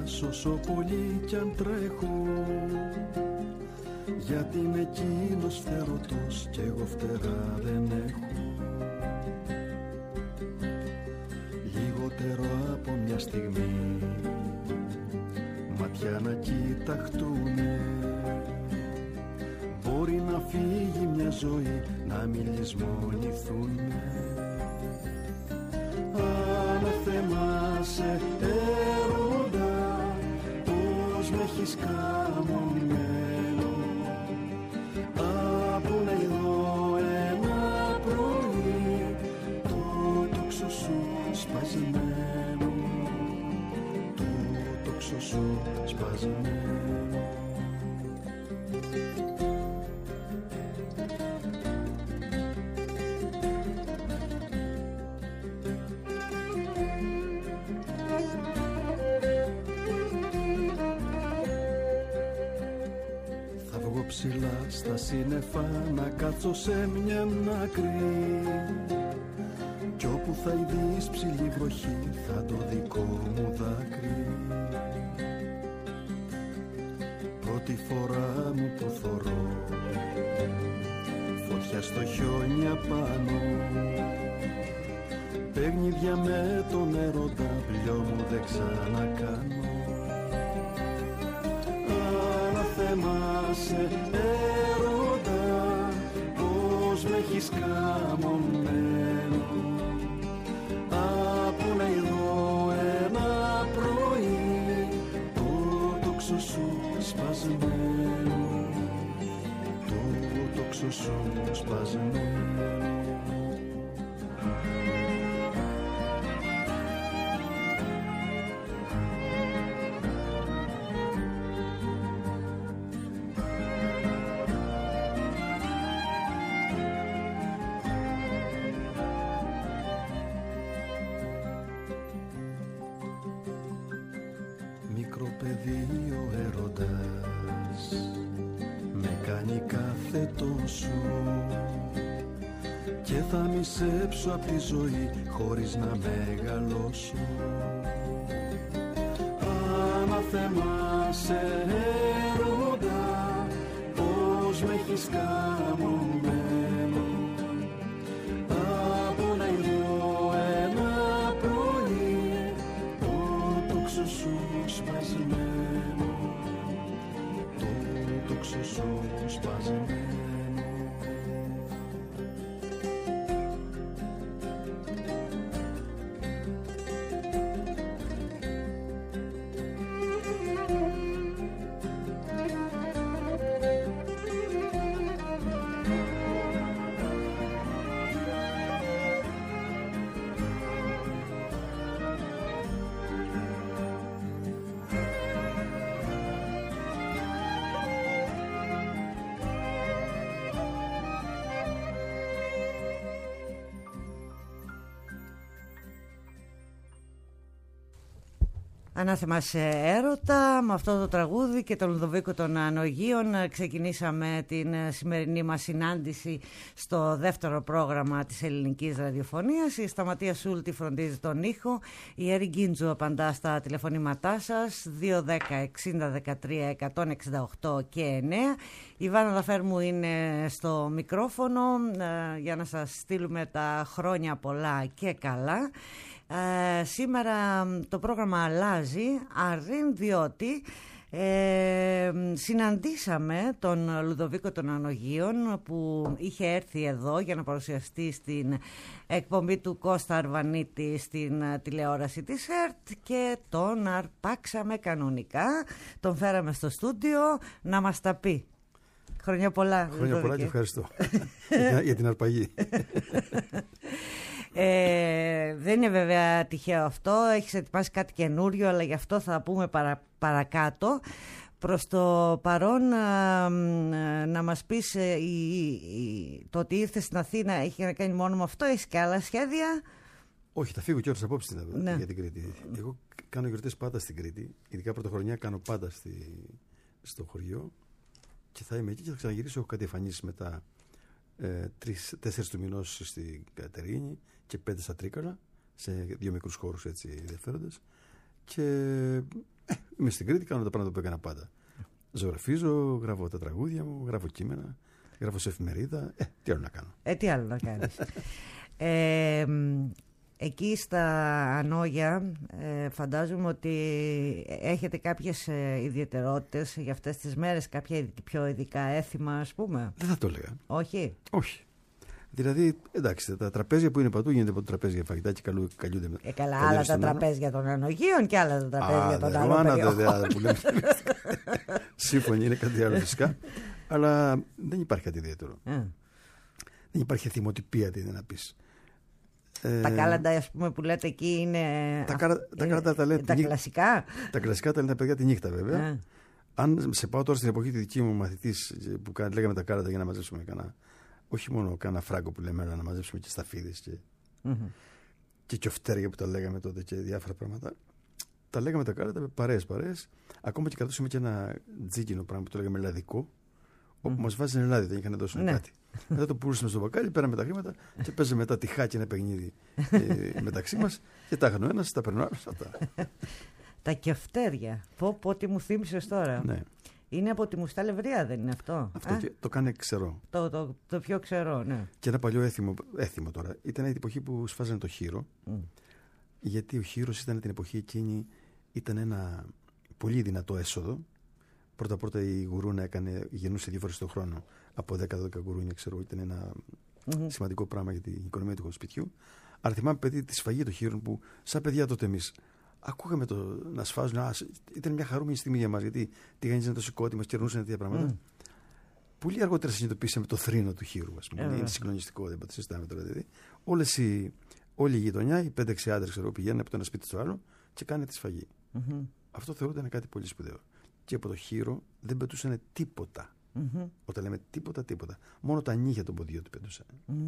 περάσω όσο πολύ κι αν τρέχω, γιατί είμαι εκείνος φτερωτός κι εγώ φτερά δεν έχω. Λιγότερο από μια στιγμή ματιά να κοιταχτούνε, μπορεί να φύγει μια ζωή, να μην λησμονηθούνε. Αναθεμάσαι έρωτα, πως με έχεις καμωμένο. Από να ειδώ ένα πρωί το τόξο σου σπασμένο, το τόξο σου σπασμένο. Ψηλά στα σύννεφα να κάτσω σε μια άκρη, κι όπου θα ειδείς ψηλή βροχή θα το δικό μου δάκρυ. Πρώτη φορά μου το θωρώ, φωτιά στο χιόνι απάνω, παιχνίδια με τον έρωτα, πλειό μου δεν ξανακάνω. Αναθεμάσαι έρωτα, πως με έχεις καμωμένο. Από να ειδώ ένα πρωί το τόξο σου σπασμένο, το τόξο σου σπασμένο. Και θα μισέψω απ' τη ζωή χωρίς να μεγαλώσω. Αναθεμάσαι έρωτα, πως με έχεις καμωμένο. Από να ειδώ ένα πρωί το τόξο σου σπασμένο, το τόξο σου σπασμένο. Ανάθεμα σε έρωτα, με αυτό το τραγούδι και τον Λουδοβίκο των Ανογείων ξεκινήσαμε την σημερινή μας συνάντηση στο δεύτερο πρόγραμμα της ελληνικής ραδιοφωνίας. Η Σταματία Σούλτη φροντίζει τον ήχο, η Έρη Γκίντζου απαντά στα τηλεφωνήματά σας 210 60 13 168 και 9. Η Βάνα Λαφέρμου είναι στο μικρόφωνο για να σας στείλουμε τα χρόνια πολλά και καλά. Σήμερα το πρόγραμμα αλλάζει, Αρήν, διότι συναντήσαμε τον Λουδοβίκο των Ανογείων που είχε έρθει εδώ για να παρουσιαστεί στην εκπομπή του Κώστα Αρβανίτη στην τηλεόραση της ΕΡΤ και τον αρπάξαμε κανονικά, τον φέραμε στο στούντιο να μας τα πει. Χρόνια πολλά. Χρόνια πολλά και ευχαριστώ για την αρπαγή. Δεν είναι βέβαια τυχαίο αυτό, έχεις ετοιμάσει κάτι καινούριο, αλλά γι' αυτό θα πούμε παρακάτω. Προς το παρόν να μας πεις το ότι ήρθες στην Αθήνα έχει να κάνει μόνο με αυτό, έχεις και άλλα σχέδια? Όχι, θα φύγω κιόλας απόψε για την Κρήτη. Εγώ κάνω γιορτές πάντα στην Κρήτη, ειδικά πρωτοχρονιά κάνω πάντα στο χωριό και θα είμαι εκεί και θα ξαναγυρίσω. Έχω κάτι εμφανίσεις μετά 4 του μηνός στην Κατερίνη και 5 στα Τρίκαλα, σε 2 μικρούς χώρους έτσι ενδιαφέροντες, και Είμαι στην Κρήτη, κάνω τα πράγματα που έκανα πάντα. Ζωγραφίζω, γράφω τα τραγούδια μου, γράφω κείμενα, γράφω σε εφημερίδα. Τι άλλο να κάνω. Τι άλλο να κάνεις. Εκεί στα Ανόγια φαντάζομαι ότι έχετε κάποιες ιδιαιτερότητες για αυτές τις μέρες, κάποια πιο ειδικά έθιμα, ας πούμε. Δεν θα το έλεγα. Όχι. Όχι. Δηλαδή, εντάξει, τα τραπέζια που είναι παντού γίνονται από τραπέζια για φαγητά και καλούνται με. Καλά, άλλα τα τραπέζια των Ανογίων και άλλα τα τραπέζια των άλλων περιοχών. Σύμφωνοι, είναι κάτι άλλο φυσικά. Αλλά δεν υπάρχει κάτι ιδιαίτερο. Δεν υπάρχει θυμοτυπία, τι είναι να πεις. Τα κάλαντα, ας πούμε, που λέτε εκεί είναι. Τα κλασικά. Τα κλασικά τα λένε τα παιδιά τη νύχτα, βέβαια. Αν σε πάω τώρα στην εποχή τη δική μου μαθητής που λέγαμε τα κάλαντα για να μαζέψουμε όχι μόνο κάνα φράγκο που λέμε, αλλά να μαζέψουμε και σταφίδες και κιοφτέρια που τα λέγαμε τότε και διάφορα πράγματα. Τα λέγαμε τα κάλαντα παρέες. Ακόμα και κρατούσαμε και ένα τζίκινο πράγμα που το λέγαμε λαδικό, όπου μας βάζανε λάδι, δεν είχαν δώσει κάτι. Μετά το πουλούσαμε στο μπακάλι, πέραμε τα χρήματα και παίζαμε μετά τυχάκι ένα παιχνίδι μεταξύ μας και τα έκανε ο ένας, τα περνάει ο άλλος. Τα κιοφτέρια. Πω, τι μου θύμισες τώρα. Ναι. Είναι από τη Μουστά Λευρία, δεν είναι αυτό? Αυτό το κάνει ξερό. Το πιο ξερό, ναι. Και ένα παλιό έθιμο τώρα. Ήταν η εποχή που σφάζανε το χείρο. Γιατί ο χείρος ήταν την εποχή εκείνη, ήταν ένα πολύ δυνατό έσοδο. Πρώτα η γουρούνα γεννούσε 2 φορές το χρόνο. Από 10-12 γουρούνια, ξέρω, ήταν ένα σημαντικό πράγμα για την οικονομία του σπιτιού. Αλλά θυμάμαι, παιδί, τη σφαγή των χείρων που, σαν παιδιά τότε εμείς, ακούγαμε να σφάζουν. Ήταν μια χαρούμενη στιγμή για μας, γιατί τηγανίζανε το σηκώτη μας, κερνούσαν τέτοια πράγματα. Πολύ αργότερα συνειδητοποίησαμε το θρήνο του χείρου, ας πούμε. Είναι συγκλονιστικό, δεν το συζητάμε τώρα. Δηλαδή. Όλη η γειτονιά, οι 5-6 άντρες, πηγαίνουν από το ένα σπίτι στο άλλο και κάνουν τη σφαγή. Αυτό θεωρούνταν κάτι πολύ σπουδαίο. Και από το χείρο δεν πετούσαν τίποτα. Όταν λέμε τίποτα. Μόνο τα νύχια των ποδιών του πετούσαν.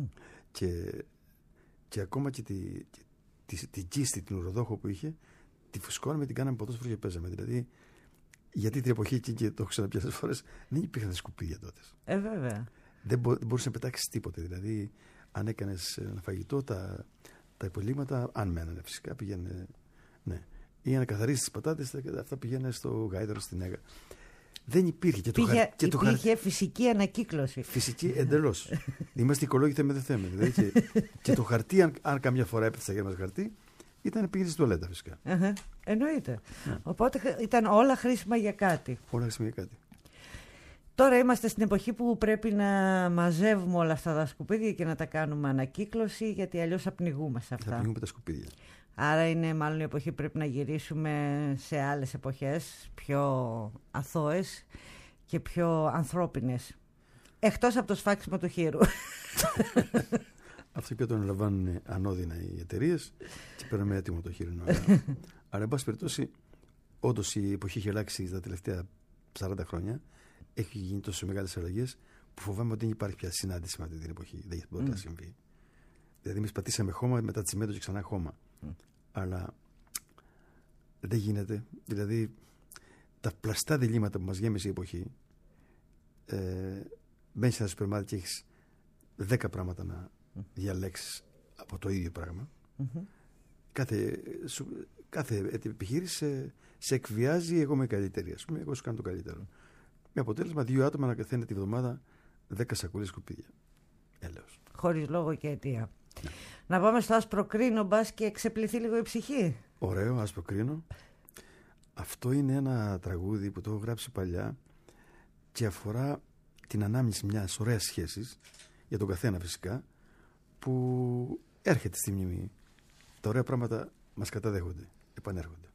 Και ακόμα και την κίστη, την ουροδόχο που είχε, τη φουσκώναμε, την κάναμε ποδόσφαιρο και παίζαμε. Δηλαδή, γιατί την εποχή εκεί, και το έχω ξαναπιάσει φορές, δεν υπήρχαν σκουπίδια τότε. Βέβαια. Δεν μπορούσε να πετάξει τίποτε. Δηλαδή, αν έκανε ένα φαγητό, τα υπολείμματα, αν μένανε φυσικά, πήγαινε. Ναι. Ή να καθαρίσει τις πατάτες, αυτά πηγαίνανε στο γάιδαρο, στην Έγα. Δεν υπήρχε. Υπήρχε φυσική ανακύκλωση. Φυσική εντελώς. Είμαστε οικολόγοι, θέμε δεν θέμε. Δηλαδή, και το χαρτί, αν καμιά φορά έπεσε στα χέρια μας χαρτί, πήγαινε στη τουαλέτα φυσικά. Εννοείται. Οπότε ήταν όλα χρήσιμα για κάτι. Όλα χρήσιμα για κάτι. Τώρα είμαστε στην εποχή που πρέπει να μαζεύουμε όλα αυτά τα σκουπίδια και να τα κάνουμε ανακύκλωση, γιατί αλλιώς θα πνιγούμε σε αυτά. Θα πνιγούμε τα σκουπίδια. Άρα είναι μάλλον η εποχή που πρέπει να γυρίσουμε σε άλλες εποχές, πιο αθώες και πιο ανθρώπινες. Εκτός από το σφάξιμο του χείρου. Αυτό και το αναλαμβάνουν ανώδυνα οι εταιρείες και παίρνουμε έτοιμο το χείρινο. Αλλά, εν πάση περιπτώσει, όντως η εποχή έχει αλλάξει τα τελευταία 40 χρόνια. Έχει γίνει τόσο μεγάλες αλλαγές που φοβάμαι ότι δεν υπάρχει πια συνάντηση με αυτή την εποχή. Δεν μπορεί να συμβεί. Δηλαδή, εμείς πατήσαμε χώμα, μετά τσιμέντο και ξανά χώμα. Αλλά δεν γίνεται. Δηλαδή, τα πλαστά διλήμματα που μας γέμισε η εποχή, μπαίνεις σε ένα σούπερ μάρκετ και έχεις 10 πράγματα να διαλέξεις από το ίδιο πράγμα. Κάθε επιχείρηση σε εκβιάζει, εγώ είμαι καλύτερη, ας πούμε, εγώ σου κάνω το καλύτερο. Με αποτέλεσμα 2 άτομα να καθαίνουν τη βδομάδα 10 σακούλες σκουπίδια. Έλεος. Χωρίς λόγο και αιτία. Ναι. Να πάμε στο άσπρο κρίνο, μπας και ξεπληθεί λίγο η ψυχή. Ωραίο, άσπρο κρίνο. Αυτό είναι ένα τραγούδι που το έχω γράψει παλιά και αφορά την ανάμνηση μιας ωραίας σχέσης, για τον καθένα φυσικά, που έρχεται στη μνήμη. Τα ωραία πράγματα μας καταδέχονται, επανέρχονται.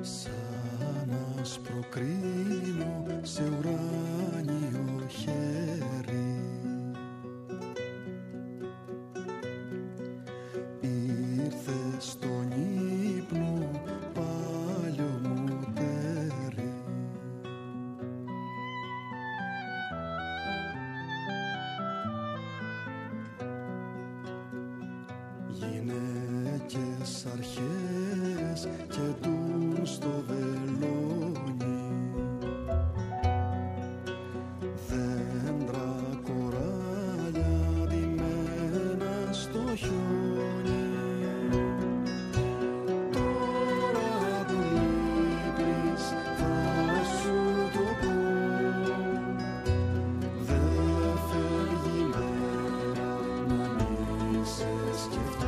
Σαν άσπρο κρίνο σε ουράνιο χέρι, ήρθε στον ύπνο πάλιο μου τέρι. Γυναίκες αρχές κεντούν στο βελόνι, δέντρα κοράλια ντυμένα στο χιόνι. Τώρα που λείπεις θα σου το πω, δεν φεύγει η μέρα να μη σε σκεφτώ.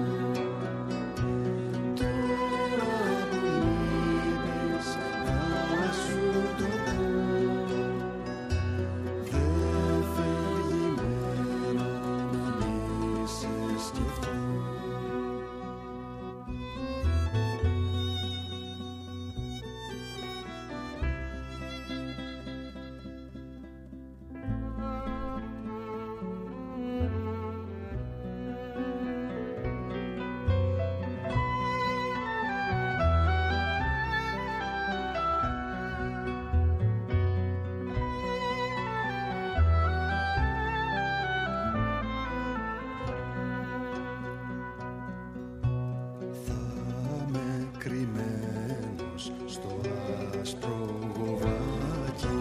Κρυμμένος στο άσπρο γοβάκι,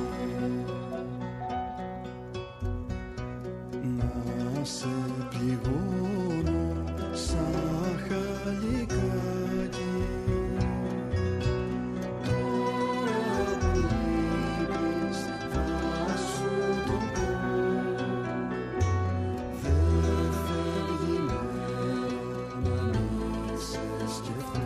να σε πληγώνω σαν χαλικάκι. Τώρα που λείπεις θα σου το πω, δεν φεύγει η μέρα να μη σε σκεφτώ.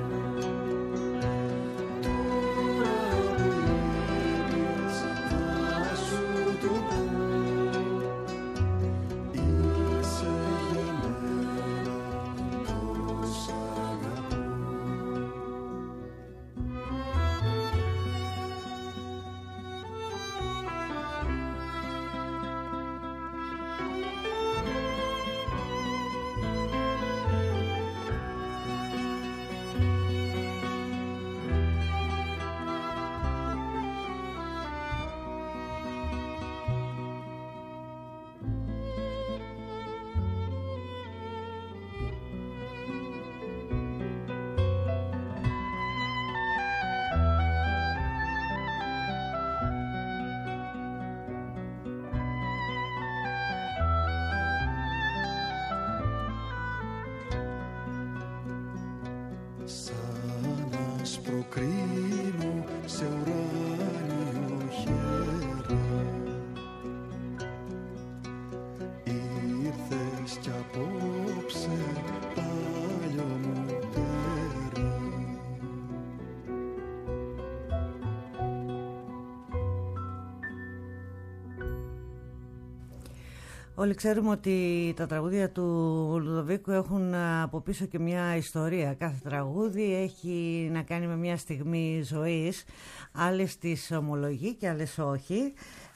Προκρίνω σε ουράνιο χέρι, ήρθες κι απόψε πάλιο μου τέρι. Όλοι ξέρουμε ότι τα τραγούδια του Λουδοβίκου έχουν από πίσω και μια ιστορία. Κάθε τραγούδι έχει να κάνει με μια στιγμή ζωής. Άλλες τις ομολογεί και άλλες όχι.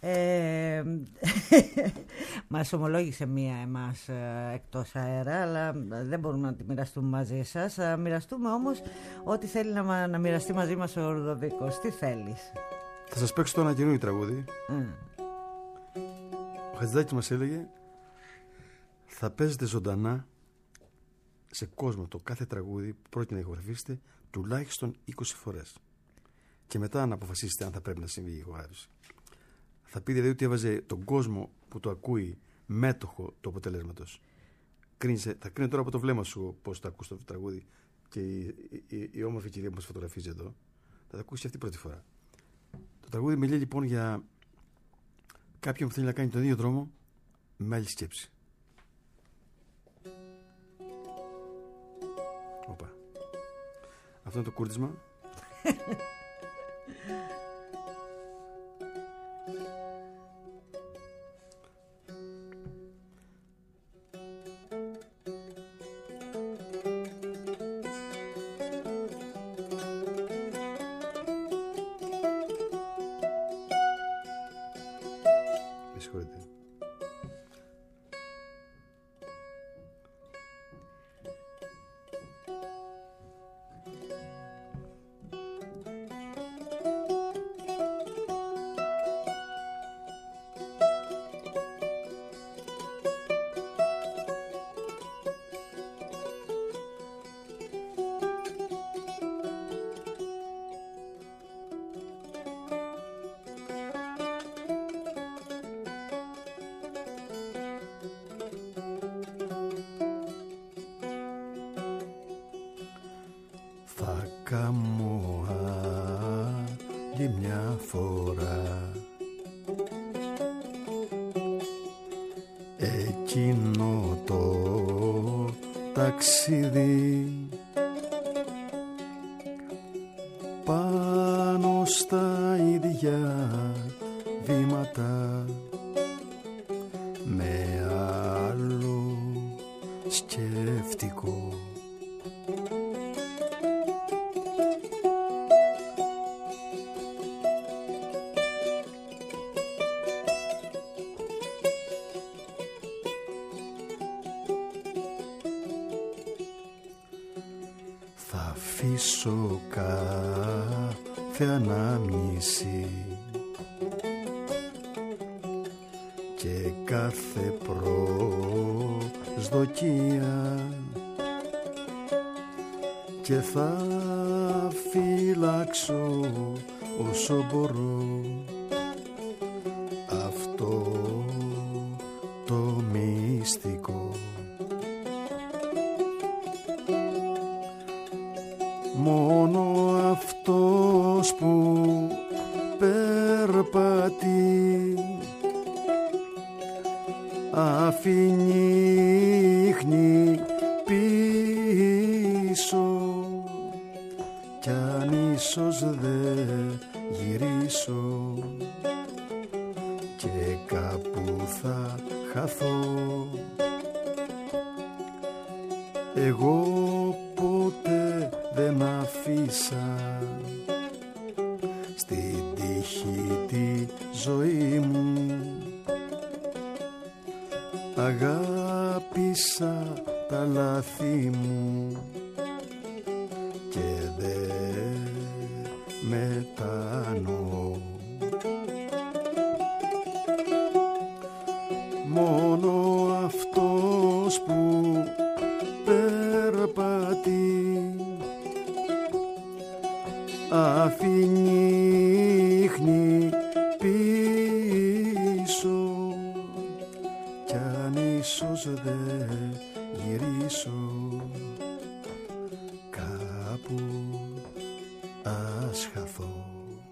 Μας ομολόγησε μία εμάς εκτός αέρα, αλλά δεν μπορούμε να τη μοιραστούμε μαζί σας. Θα μοιραστούμε όμως ό,τι θέλει να μοιραστεί μαζί μας ο Λουδοβίκος. Τι θέλεις? Θα σας παίξω τώρα ένα καινούριο τραγούδι. Ο Χατζηδάκης μας έλεγε: θα παίζετε ζωντανά σε κόσμο το κάθε τραγούδι που πρόκειται να ηχογραφήσετε τουλάχιστον 20 φορές. Και μετά να αποφασίσετε αν θα πρέπει να συμβεί η ηχογράφηση. Θα πει δηλαδή ότι έβαζε τον κόσμο που το ακούει μέτοχο του αποτελέσματος. Θα κρίνει τώρα από το βλέμμα σου πώς το ακούς το τραγούδι, και η όμορφη κυρία που μας φωτογραφίζει εδώ θα το ακούσει αυτή πρώτη φορά. Το τραγούδι μιλεί λοιπόν για κάποιον που θέλει να κάνει τον ίδιο δρόμο με άλλη σκέψη. Οπα. Αυτό είναι το κούρτισμα. Με συγχωρείτε. Θα κάμω άλλη μια φορά εκείνο το ταξίδι πάνω στα ίδια βήματα με άλλο σκεφτικό. Θα αφήσω κάθε ανάμνηση και κάθε προσδοκία και θα φυλάξω όσο μπορώ αυτό το μυστικό. Μόνο αυτός που περπατεί αφήνει ίχνη πίσω κι αν ίσως δεν γυρίσω και κάπου θα χαθώ. Εγώ ποτέ δεν αφήσα στην τύχη τη ζωή μου. Αγάπησα τα λάθη μου και δεν μετανοώ. Μόνο αυτός που περπατεί αφήνει ίχνη πίσω κι αν ίσως δεν γυρίσω κάπου ας χαθώ.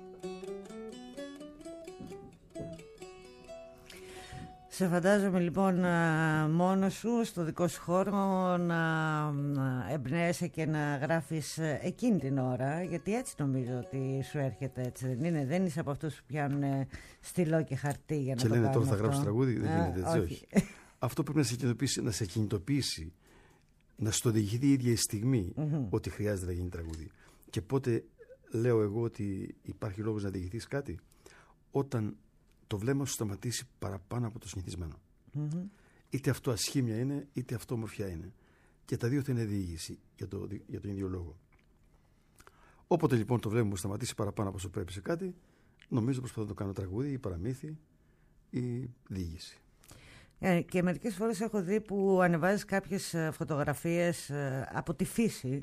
Σε φαντάζομαι λοιπόν μόνος σου στο δικό σου χώρο να εμπνέεσαι και να γράφεις εκείνη την ώρα, γιατί έτσι νομίζω ότι σου έρχεται, έτσι δεν είναι? Δεν είσαι από αυτούς που πιάνουν στυλό και χαρτί για να και το λένε κάνουν τώρα θα αυτό. γράψω τραγούδι, δεν γίνεται έτσι, όχι. Αυτό πρέπει να σε κινητοποιήσει, να στο οδηγηθεί η ίδια η στιγμή ότι χρειάζεται να γίνει τραγούδι. Και πότε λέω εγώ ότι υπάρχει λόγος να διηγηθείς κάτι? Όταν το βλέμμα σου σταματήσει παραπάνω από το συνηθισμένο. Είτε αυτό ασχήμια είναι, είτε αυτό ομορφιά είναι. Και τα δύο θα είναι διήγηση για τον ίδιο λόγο. Όποτε λοιπόν το βλέμμα μου σταματήσει παραπάνω από όσο πρέπει σε κάτι, νομίζω προσπαθώ να το κάνω τραγούδι ή παραμύθι ή διήγηση. Και μερικές φορές έχω δει που ανεβάζεις κάποιες φωτογραφίες από τη φύση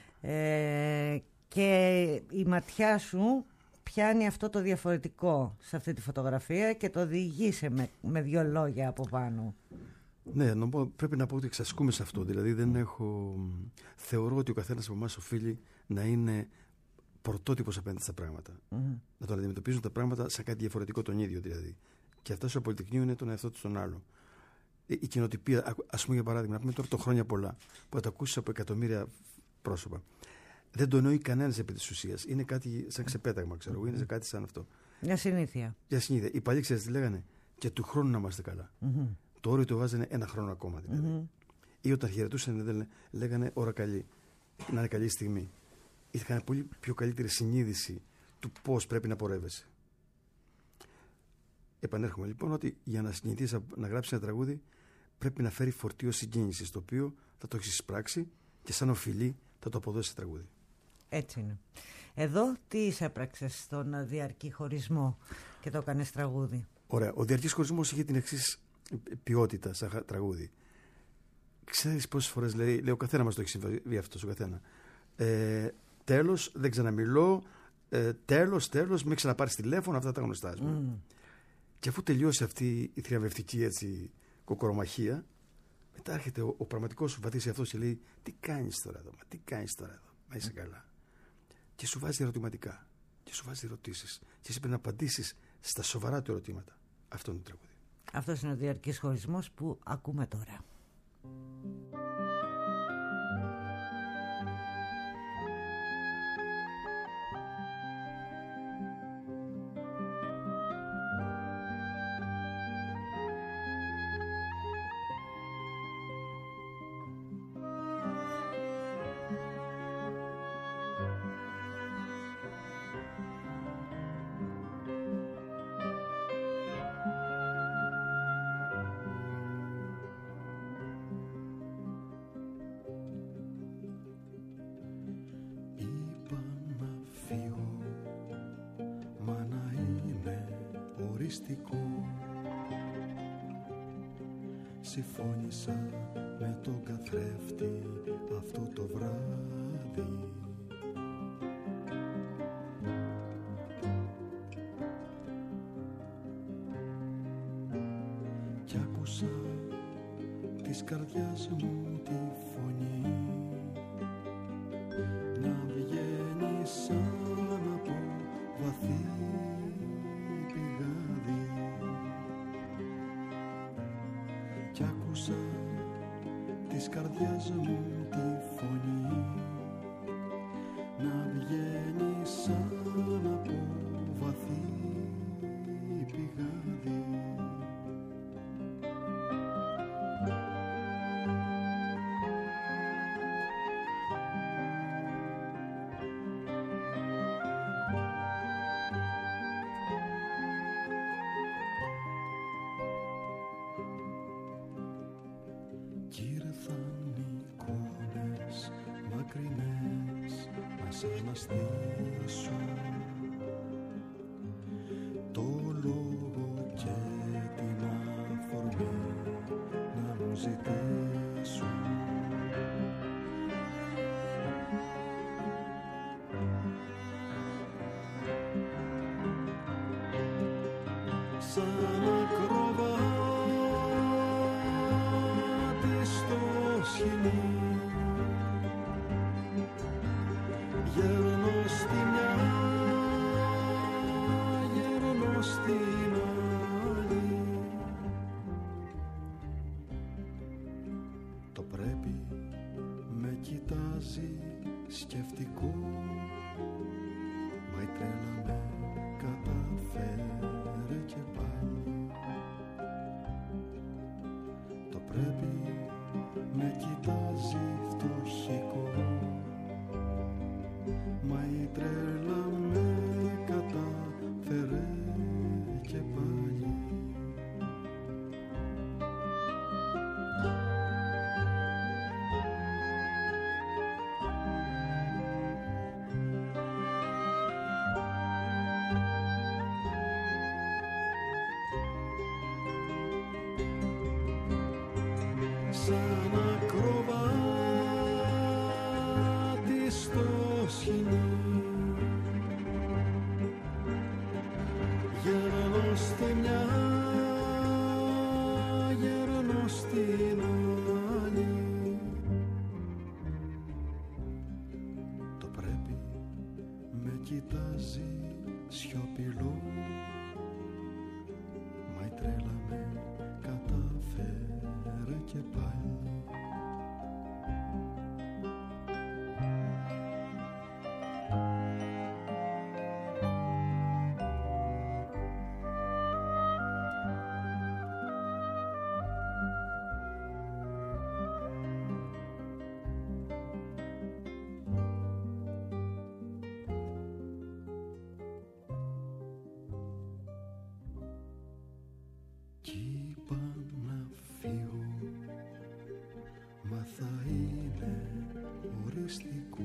και η ματιά σου πιάνει αυτό το διαφορετικό σε αυτή τη φωτογραφία και το διηγείσαι με δύο λόγια από πάνω. Ναι, πρέπει να πω ότι εξασκούμε σε αυτό. Δηλαδή θεωρώ ότι ο καθένας από εμάς οφείλει να είναι πρωτότυπος απέναντι στα πράγματα. Να τον αντιμετωπίζουν τα πράγματα σαν κάτι διαφορετικό τον ίδιο δηλαδή. Και αυτό στο Πολυτεχνείο είναι τον εαυτό του στον άλλο. Η κοινοτυπία, ας πούμε για παράδειγμα, να πούμε τώρα το χρόνια πολλά, που θα το ακούσεις από εκατομμύρια πρόσωπα. Δεν το εννοεί κανένας επί της ουσίας. Είναι κάτι σαν ξεπέταγμα, ξέρω εγώ. Είναι κάτι σαν αυτό. Μια συνήθεια. Για συνήθεια. Οι παλιοί, ξέρετε τι λέγανε? Και του χρόνου να είμαστε καλά. Το όριο το βάζανε ένα χρόνο ακόμα δηλαδή. Ή όταν χαιρετούσαν, λέγανε ώρα καλή. Να είναι καλή στιγμή. Είχαν πολύ πιο καλύτερη συνείδηση του πώς πρέπει να πορεύεσαι. επανέρχομαι λοιπόν ότι για να συγκινηθείς να γράψεις ένα τραγούδι πρέπει να φέρει φορτίο συγκίνησης, το οποίο θα το έχεις εισπράξει και σαν οφειλή θα το αποδώσεις σε τραγούδι. Έτσι είναι. Εδώ τι εισέπραξες στον διαρκή χωρισμό και το έκανες τραγούδι? Ωραία. Ο διαρκής χωρισμός είχε την εξής ποιότητα σαν τραγούδι. Ξέρεις πόσες φορές λέει ο καθένα μας το έχει συμβεί αυτό ο καθένα. Τέλος, δεν ξαναμιλώ. Τέλος, με ξαναπάρεις τηλέφωνο, αυτά τα γνωστά. Και αφού τελειώσει αυτή η θριαμβευτική έτσι κοκορομαχία, μετά έρχεται ο πραγματικός σου βαθύς εαυτός και λέει: τι κάνεις τώρα εδώ, μα είσαι καλά. Και σου βάζει ερωτηματικά και σου βάζει ερωτήσεις. Και εσύ πρέπει να απαντήσεις στα σοβαρά του ερωτήματα. Αυτό είναι το τραγούδι. Αυτός είναι ο διαρκής χωρισμός που ακούμε τώρα. Συμφώνησα με τον καθρέφτη αυτό το βράδυ. Κι άκουσα της καρδιάς μου τη φωνή να βγαίνει σαν από βαθύ πηγάδι. Κι άκουσα της καρδιάς μου τη φωνή να βγαίνει σαν από βαθύ πηγάδι. Το λόγο και την αφορμή να μου ζητήσουν. Σαν ακροβάτη στο σχοινί γέρνω στη μια, γέρνω στην άλλη. Το πρέπει με κοιτάζει σκεφτικό, μα η τρέλα με καταφέρε και πάλι. Το πρέπει με κοιτάζει φτωχικό, μα η τρέλα με κατάφερε και πάλι. Σαν ακροβάτη στο σχοινί γέρνω στη μια, γέρνω στην άλλη. Το πρέπει με κοιτάζει σιωπηλό, μα η τρέλα με καταφέρε και πάλι. μυστικού.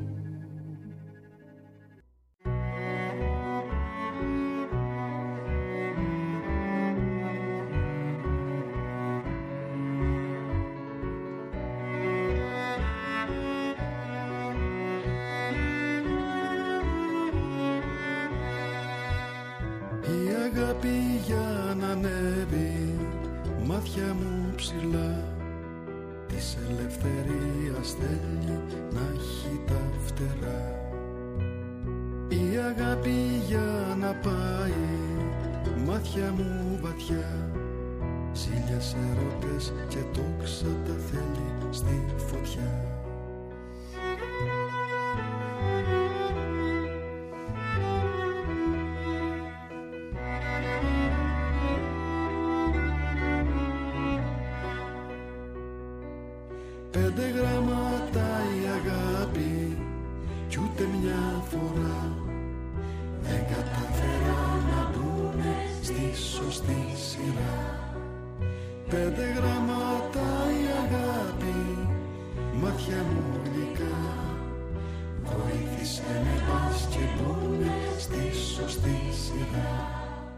Η αγάπη για να ανέβει μάτια μου ψηλά, της ελευθερίας θέλει να έχει τα φτερά. Η αγάπη για να πάει μάτια μου βαθιά, ζήλιας ερώτες και τόξα τα θέλει στη φωτιά. Πέντε γράμματα η αγάπη κι ούτε μια φορά δεν καταφέρα να μπουνε στη σωστή σειρά. Πέντε γράμματα η αγάπη, μάτια μου γλυκά, βοήθησε με πας και μπουνε στη σωστή σειρά.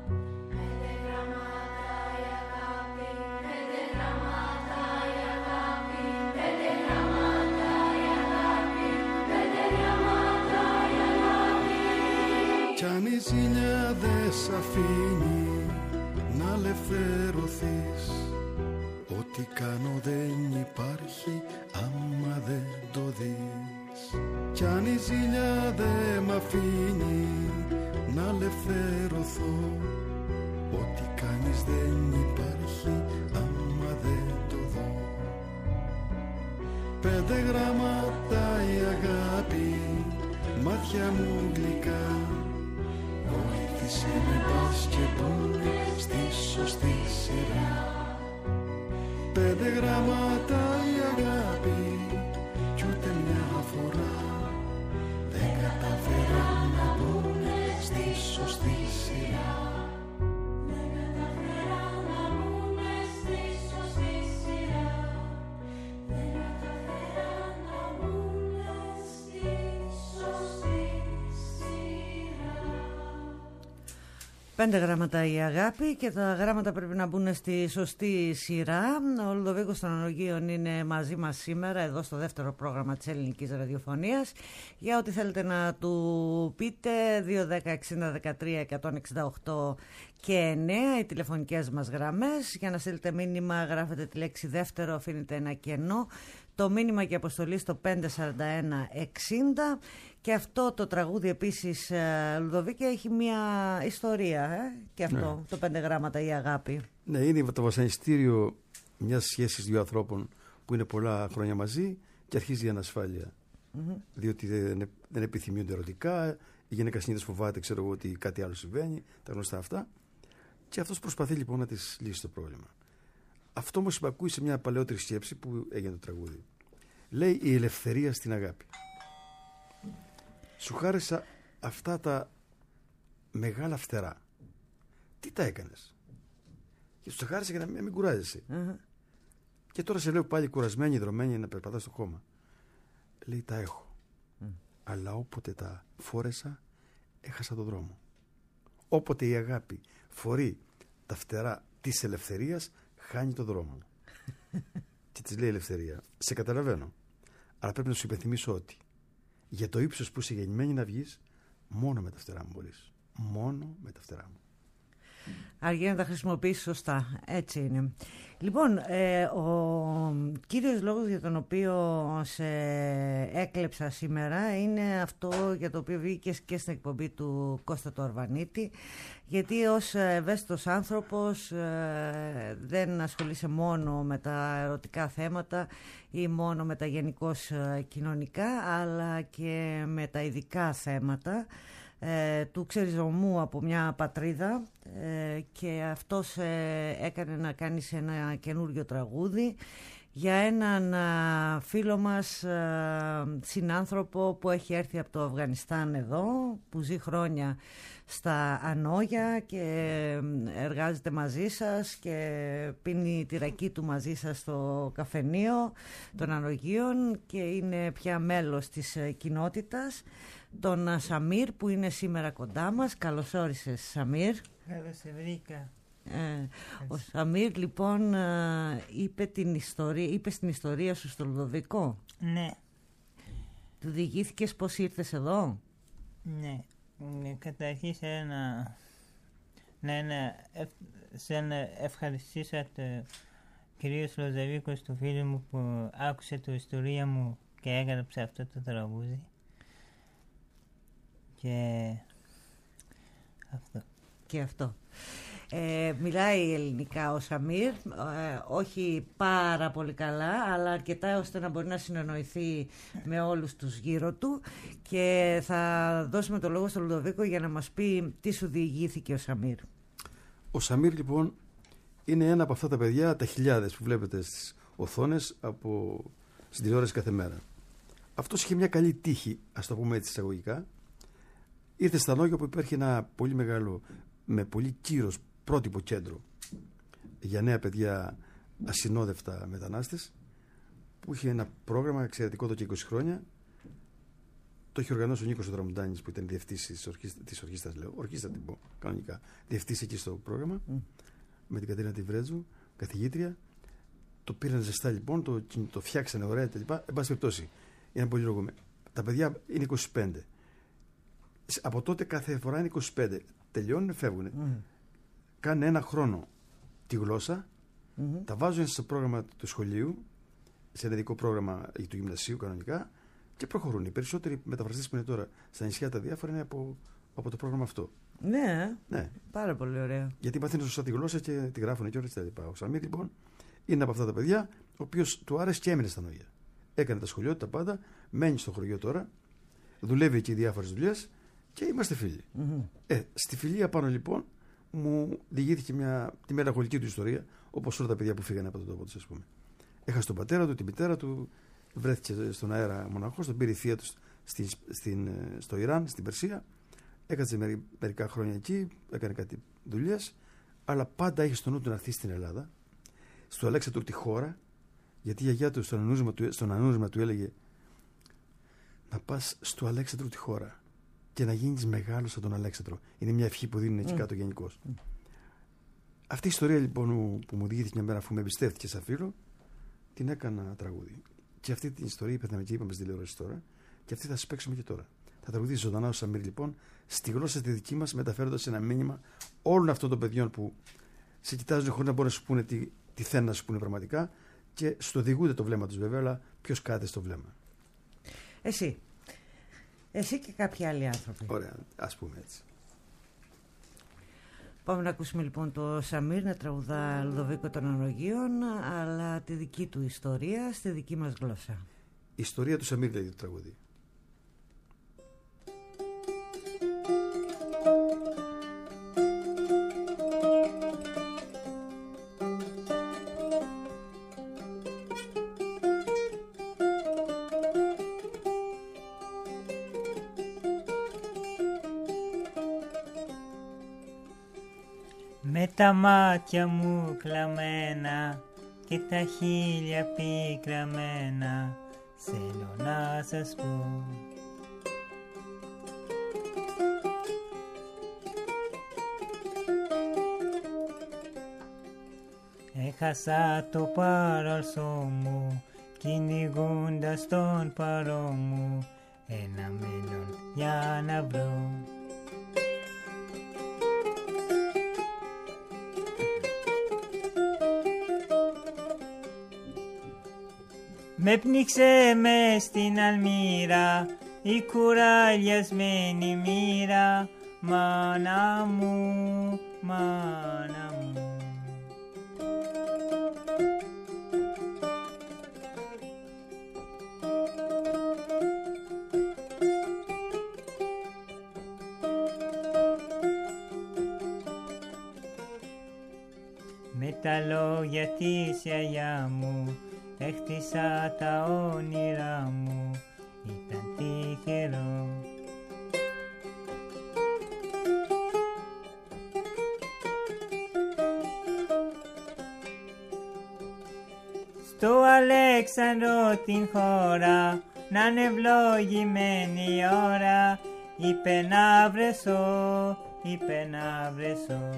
Κι αν η ζήλια δε σ' αφήνει να ελευθερωθείς, ό,τι κάνω δεν υπάρχει άμα δεν το δεις. Κι αν η ζήλια δε μ' αφήνει να ελευθερωθώ, ό,τι κάνεις δεν υπάρχει άμα δεν το δω. Πέντε γράμματα η αγάπη, μάτια μου γλυκά, βοήθησε με πας και μπουνε στη σωστή σειρά. Πέντε γράμματα η αγάπη κι ούτε μια φορά δεν καταφέρα να μπουνε στη σωστή σειρά. Δεν καταφέρα να μπουνε στη σωστή σειρά. Δεν καταφέρα να μπουνε στη σωστή σειρά. Πέντε γράμματα η αγάπη και τα γράμματα πρέπει να μπουν στη σωστή σειρά. Ο Λουδοβίκος των Ανογείων είναι μαζί μας σήμερα εδώ στο δεύτερο πρόγραμμα της ελληνικής ραδιοφωνίας. Για ό,τι θέλετε να του πείτε, 210-60-13-168 και 9 οι τηλεφωνικές μας γραμμές. Για να στείλετε μήνυμα γράφετε τη λέξη δεύτερο, αφήνετε ένα κενό. Το μήνυμα και αποστολή στο 541-60. Και αυτό το τραγούδι επίσης, Λουδοβίκη, έχει μια ιστορία και αυτό, ναι. Το πέντε γράμματα η αγάπη. Ναι, είναι το βασανιστήριο μιας σχέσης δύο ανθρώπων που είναι πολλά χρόνια μαζί και αρχίζει η ανασφάλεια. Διότι δεν επιθυμούνται ερωτικά, η γυναίκα συνήθως φοβάται, ξέρω εγώ, ότι κάτι άλλο συμβαίνει, τα γνωστά αυτά. Και αυτός προσπαθεί λοιπόν να της λύσει το πρόβλημα. Αυτό όμως υπακούει σε μια παλαιότερη σκέψη που έγινε το τραγούδι. Λέει η ελευθερία στην αγάπη. Σου χάρισα αυτά τα μεγάλα φτερά. Τι τα έκανες? Και σου τα χάρισα για να μην κουράζεσαι. Και τώρα σε λέω πάλι κουρασμένη, δρομένη να περπατάς στο χώμα. Λέει τα έχω. Αλλά όποτε τα φόρεσα έχασα το δρόμο. Όποτε η αγάπη φορεί τα φτερά της ελευθερίας χάνει το δρόμο. Και της λέει ελευθερία. Σε καταλαβαίνω. Αλλά πρέπει να σου υπενθυμίσω ότι για το ύψος που είσαι γεννημένη να βγεις, μόνο με τα φτερά μου μπορείς. Μόνο με τα φτερά μου. Αρκεί να τα χρησιμοποιήσεις σωστά. Έτσι είναι. Λοιπόν, ο κύριος λόγος για τον οποίο σε έκλεψα σήμερα είναι αυτό για το οποίο βγήκες και στην εκπομπή του Κώστα του Αρβανίτη, γιατί ως ευαίσθητος άνθρωπος δεν ασχολείσαι μόνο με τα ερωτικά θέματα ή μόνο με τα γενικώς κοινωνικά, αλλά και με τα ειδικά θέματα του ξεριζωμού από μια πατρίδα, και αυτός έκανε να κάνεις ένα καινούριο τραγούδι για έναν φίλο μας, συνάνθρωπο που έχει έρθει από το Αφγανιστάν εδώ, που ζει χρόνια στα Ανόγια και εργάζεται μαζί σας και πίνει τη ρακή του μαζί σας στο καφενείο των Ανογίων και είναι πια μέλος της κοινότητας, τον Σαμίρ, που είναι σήμερα κοντά μας. Καλώς όρισες, Σαμίρ. Καλώς σε βρήκα. Ο Σαμίρ λοιπόν είπε στην ιστορία σου στο Λουδοβικό. Ναι. Του διηγήθηκες πώς ήρθες εδώ? Ναι. Καταρχήν να ευχαριστήσω το κυρίως Λοζαβίκο, του φίλου μου, που άκουσε την ιστορία μου και έγραψε αυτό το τραγούδι. Και αυτό. Μιλάει ελληνικά ο Σαμίρ, όχι πάρα πολύ καλά, αλλά αρκετά ώστε να μπορεί να συνεννοηθεί με όλους τους γύρω του, και θα δώσουμε το λόγο στον Λουδοβίκο για να μας πει τι σου διηγήθηκε ο Σαμίρ. Ο Σαμίρ λοιπόν είναι ένα από αυτά τα παιδιά, τα χιλιάδες που βλέπετε στις οθόνες στην τηλεόραση κάθε μέρα. Αυτός είχε μια καλή τύχη, ας το πούμε έτσι εισαγωγικά. Ήρθε στα Ανόγια, που υπάρχει ένα πολύ μεγάλο, με πολύ κύρος, πρότυπο κέντρο για νέα παιδιά ασυνόδευτα μετανάστες, που είχε ένα πρόγραμμα εξαιρετικό εδώ και 20 χρόνια. Το είχε οργανώσει ο Νίκος ο Δραμουντάνης, που ήταν διευθύντης της ορχήστρας, ορχήστρα την πω κανονικά, διευθύντης εκεί στο πρόγραμμα, με την Κατερίνα Τιβρέτζου, καθηγήτρια. Το πήραν ζεστά λοιπόν, το φτιάξανε ωραία κτλ. Εν πάση περιπτώσει, είναι πολύ λόγο. Τα παιδιά είναι 25. Από τότε κάθε φορά είναι 25. Τελειώνουν, φεύγουν. Κάνουν ένα χρόνο τη γλώσσα, τα βάζουν στο πρόγραμμα του σχολείου, σε ένα ειδικό πρόγραμμα του γυμνασίου κανονικά, και προχωρούν. Οι περισσότεροι μεταφραστές που είναι τώρα στα νησιά τα διάφορα είναι από το πρόγραμμα αυτό. Ναι, πάρα πολύ ωραία. Γιατί μαθαίνουν σωστά τη γλώσσα και τη γράφουν και όλα τα. Ο Σαμίρ λοιπόν είναι από αυτά τα παιδιά, ο οποίος του άρεσε και έμεινε στα Ανόγια. Έκανε τα σχολεία του, τα πάντα, μένει στο χωριό τώρα, δουλεύει εκεί διάφορες δουλειές και είμαστε φίλοι. Στη φιλία πάνω λοιπόν μου διηγήθηκε τη μελαγχολική του ιστορία, όπως όλα τα παιδιά που φύγανε από τον τόπο τους, ας πούμε. Έχασε τον πατέρα του, τη μητέρα του, βρέθηκε στον αέρα μοναχός, τον πήρε η θεία του στο Ιράν, στην Περσία. Έκατσε μερικά χρόνια εκεί, έκανε κάτι δουλειές, αλλά πάντα είχε στο νου του να έρθει στην Ελλάδα, στο Αλέξανδρο τη χώρα, γιατί η γιαγιά του στον ανούρισμα του έλεγε να πας στο Αλέξανδρο τη χώρα και να γίνεις μεγάλος σαν τον Αλέξανδρο. Είναι μια ευχή που δίνουν εκεί κάτω γενικώς. Αυτή η ιστορία λοιπόν που μου διηγήθηκε μια μέρα, αφού με εμπιστεύτηκε σαν φίλο, την έκανα τραγούδι. Και αυτή την ιστορία είπαμε στην τηλεόραση τώρα, και αυτή θα σας παίξουμε και τώρα. Θα τραγουδήσει ζωντανά ο Σαμίρ λοιπόν, στη γλώσσα τη δική μας, μεταφέροντας ένα μήνυμα όλων αυτών των παιδιών που σε κοιτάζουν χωρίς να μπορούν να σου πούνε τι θέλουν να σου πούνε πραγματικά, και στο οδηγούνται το βλέμμα τους βέβαια, αλλά ποιος κάθεται στο βλέμμα. Εσύ και κάποιοι άλλοι άνθρωποι. Ωραία, ας πούμε έτσι. Πάμε να ακούσουμε λοιπόν το Σαμίρ να τραγουδά Λουδοβίκο των Ανογίων, αλλά τη δική του ιστορία στη δική μας γλώσσα. Η ιστορία του Σαμίρ λέγεται το τραγούδι. Με τα μάτια μου κλαμμένα και τα χείλια πικραμένα, θέλω να σας πω. Έχασα το παρελθόν μου, κυνηγώντας τον παρόν μου, ένα μέλλον για να βρω. Με πνίξε μες στην αλμύρα η κουραλιασμένη μοίρα, μάνα μου, μάνα μου. Με τα λόγια της γιαγιά μου έχτισα τα όνειρά μου, ήταν τυχερό. Στο Αλέξανδρο την χώρα, να είναι ευλογημένη η ώρα, είπε να βρεσώ, είπε να βρεσώ.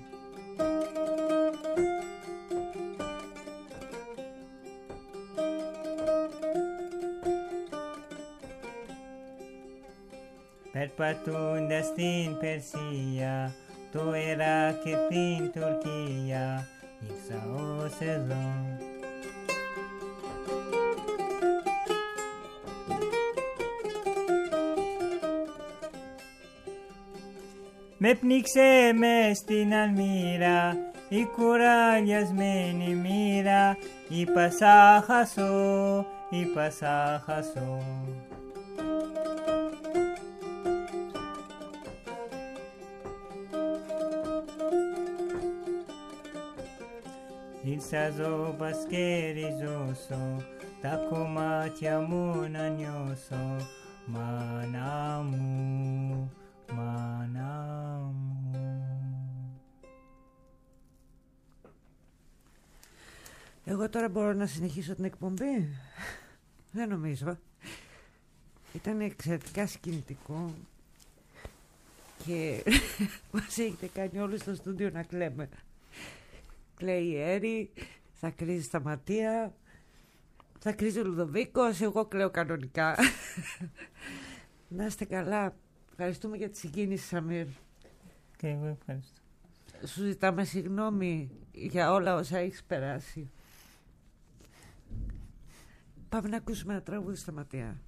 Περπατώντας στην Περσία, το Ιράκ και την Τουρκία, ήρθα ως εδώ. Με πνίξε μες στην αλμύρα, η κουραλιασμένη μοίρα, είπα σ' χασώ, είπα σ' χασώ. Ήρθα ζώπας και ριζώσω, τα κομμάτια μου να νιώσω, μάνα μου, μάνα μου. Εγώ τώρα μπορώ να συνεχίσω την εκπομπή? Δεν νομίζω. Ήταν εξαιρετικά συγκινητικό και μας έχετε κάνει όλους στο στούντιο να κλαίμε. Κλαίει η Έρη, θα κρίζει η Σταματία, θα κρίζει ο Λουδοβίκος, εγώ κλαίω κανονικά. Να είστε καλά. Ευχαριστούμε για τη συγκίνηση, Σαμίρ. Και εγώ ευχαριστώ. Σου ζητάμε συγγνώμη για όλα όσα έχεις περάσει. Πάμε να ακούσουμε ένα τραγούδι, Σταματία.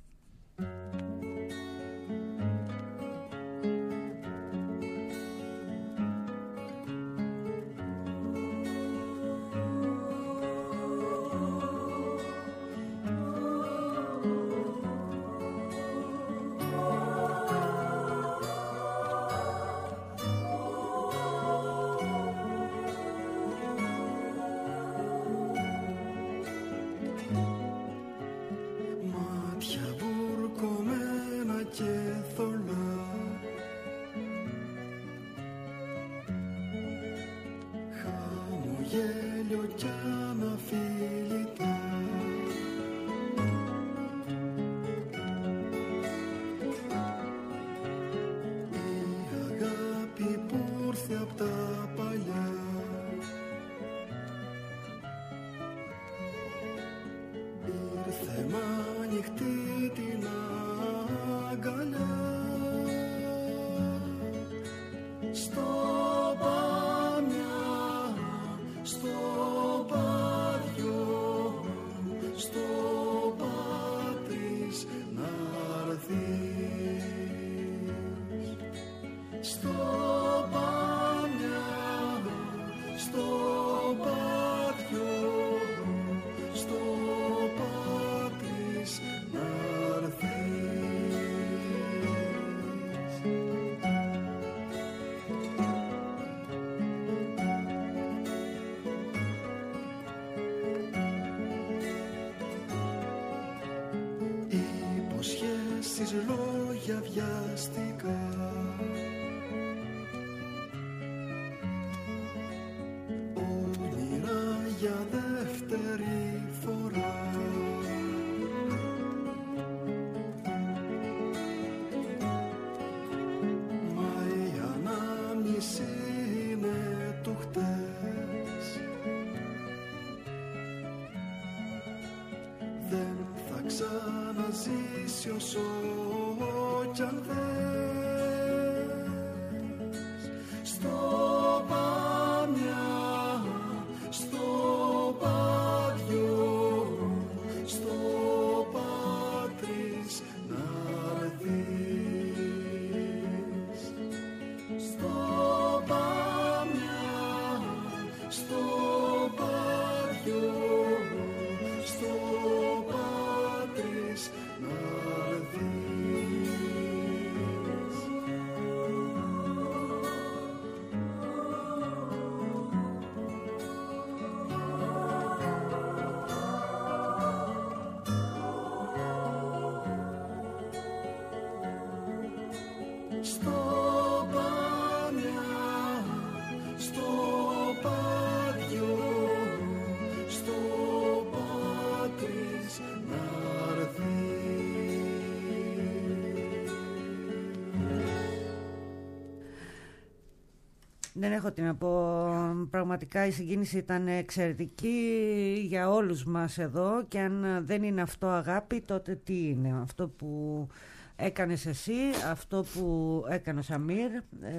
Λόγια βιαστικά, όνειρα για δεύτερη φορά. Μα η ανάμνηση είναι του χτες, δεν θα ξαναζήσει όσο κι αν θες. Στο Πάμια, στο Πάτιο, στο Πάτρις να'ρθείς. Στο Πάμια, στο Πάτιο, στο Πάτρις να'ρθείς. Δεν έχω τι να πω. Πραγματικά η συγκίνηση ήταν εξαιρετική για όλους μας εδώ, και αν δεν είναι αυτό αγάπη, τότε τι είναι? Αυτό που έκανες εσύ, αυτό που έκανε ο Σαμίρ.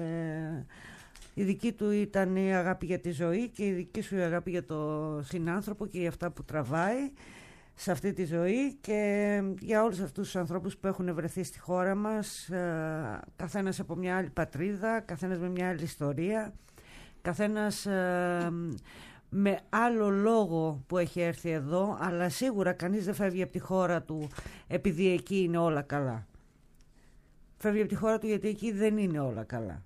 Η δική του ήταν η αγάπη για τη ζωή και η δική σου η αγάπη για το συνάνθρωπο και για αυτά που τραβάει σε αυτή τη ζωή, και για όλους αυτούς τους ανθρώπους που έχουν βρεθεί στη χώρα μας, καθένας από μια άλλη πατρίδα, καθένας με μια άλλη ιστορία, καθένας με άλλο λόγο που έχει έρθει εδώ, αλλά σίγουρα κανείς δεν φεύγει από τη χώρα του επειδή εκεί είναι όλα καλά. Φεύγει από τη χώρα του γιατί εκεί δεν είναι όλα καλά.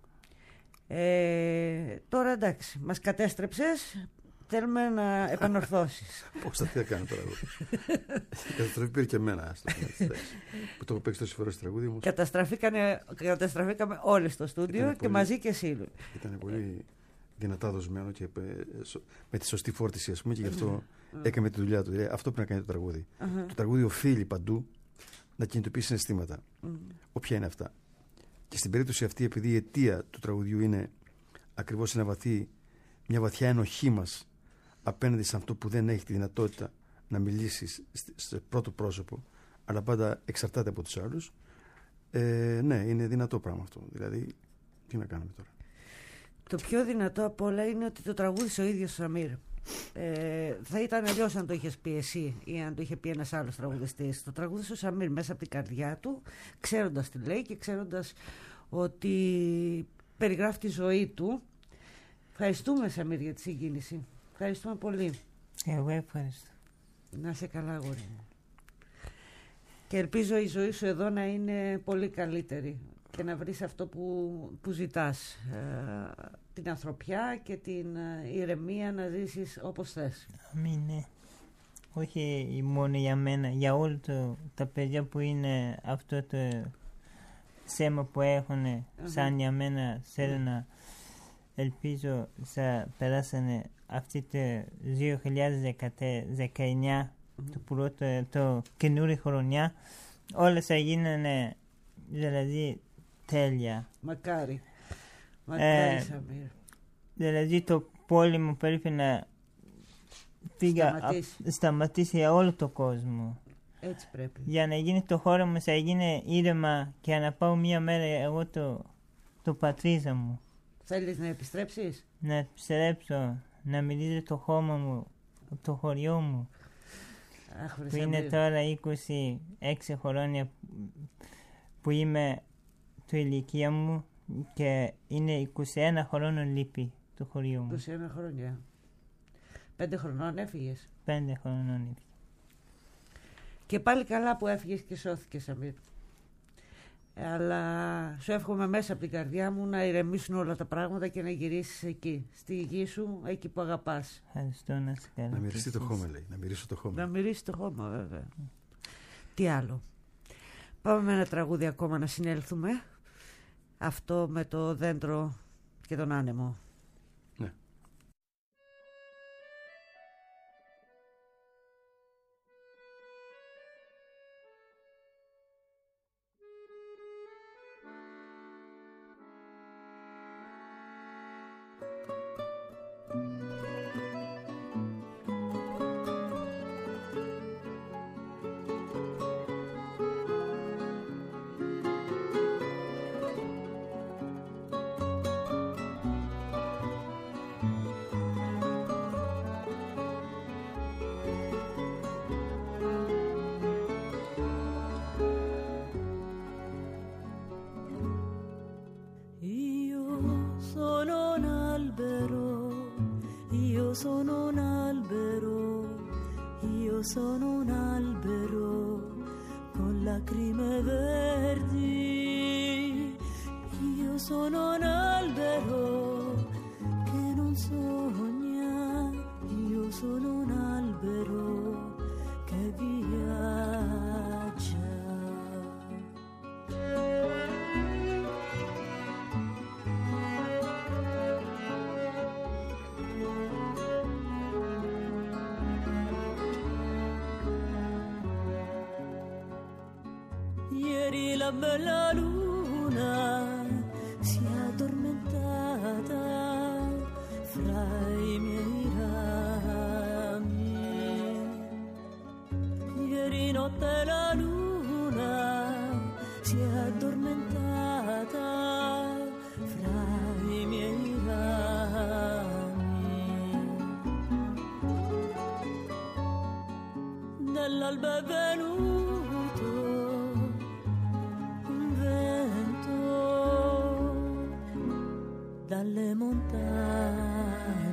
Τώρα εντάξει, μας κατέστρεψες, θέλουμε να επανορθώσεις. Πώς θα κάνω τώρα εγώ? Η καταστροφή πήρε και εμένα, που το έχω παίξει τόσες φορές στο τραγούδι μου. Καταστραφήκαμε όλοι στο στούντιο και μαζί και εσύ. Ήταν πολύ δυνατά δοσμένο και με τη σωστή φόρτιση, ας πούμε, και γι' αυτό έκανε τη δουλειά του. Δηλαδή, αυτό πρέπει να κάνει το τραγούδι. Το τραγούδι οφείλει παντού να κινητοποιήσει συναισθήματα. Όποια είναι αυτά. Και στην περίπτωση αυτή, επειδή η αιτία του τραγουδιού είναι ακριβώς μια βαθιά ενοχή μας απέναντι σε αυτό που δεν έχει τη δυνατότητα να μιλήσει σε πρώτο πρόσωπο, αλλά πάντα εξαρτάται από τους άλλους, ναι, είναι δυνατό πράγμα αυτό. Δηλαδή, τι να κάνουμε τώρα? Το πιο δυνατό από όλα είναι ότι το τραγούδισε ο ίδιος ο Σαμίρ. Θα ήταν αλλιώς αν το είχες πει εσύ ή αν το είχε πει ένας άλλος τραγουδιστής. Το τραγούδισε ο Σαμίρ μέσα από την καρδιά του, ξέροντας τι λέει και ξέροντας ότι περιγράφει τη ζωή του. Ευχαριστούμε, Σαμίρ, για τη συγκίνηση. Ευχαριστούμε πολύ. Εγώ ευχαριστώ. Να είσαι καλά, αγόρι μου. Και ελπίζω η ζωή σου εδώ να είναι πολύ καλύτερη και να βρεις αυτό που ζητάς. Την ανθρωπιά και την ηρεμία να ζήσεις όπως θες. Αμήν, ναι. Όχι μόνο για μένα, για όλα τα παιδιά που είναι αυτό το θέμα που έχουν, σαν για μένα, θέλω να ελπίζω θα περάσανε αυτή το 2019, το καινούργια χρονιά, όλα θα γίνανε δηλαδή τέλεια. Μακάρι. Μακάρι, Σαμίρ. Δηλαδή το πόλεμο πρέπει να σταματήσει για όλο τον κόσμο. Έτσι πρέπει. Για να γίνει το χώρο μου, θα γίνει ήρεμα και να πάω μια μέρα εγώ το πατρίδα μου. Θέλεις να επιστρέψεις? Να επιστρέψω, να μιλήσω το χώμα μου, το χωριό μου. Που είναι τώρα 26 χρόνια που είμαι το ηλικία μου και είναι 21 χρόνων λείπει το χωριό μου. 21 χρόνια. 5 χρονών έφυγες? 5 χρονών έφυγες. Και πάλι καλά που έφυγες και σώθηκες, Σαμίρ. Αλλά σου εύχομαι μέσα από την καρδιά μου να ηρεμήσουν όλα τα πράγματα και να γυρίσεις εκεί, στη γη σου, εκεί που αγαπάς. Ευχαριστώ, να σε καλά. Να μυριστεί το χώμα, λέει. Να μυρίσω το χώμα. Να μυρίσει το χώμα, βέβαια. Τι άλλο? Πάμε με ένα τραγούδι ακόμα να συνέλθουμε. Αυτό με το δέντρο και τον άνεμο. Ναι. Sono un albero con lacrime verdi, io sono un albero che non sogna, io sono un albero che viaggia. Ieri la bella luna si è addormentata di notte la luna si è addormentata fra i miei rami. Dall'alba è venuto un vento dalle montagne.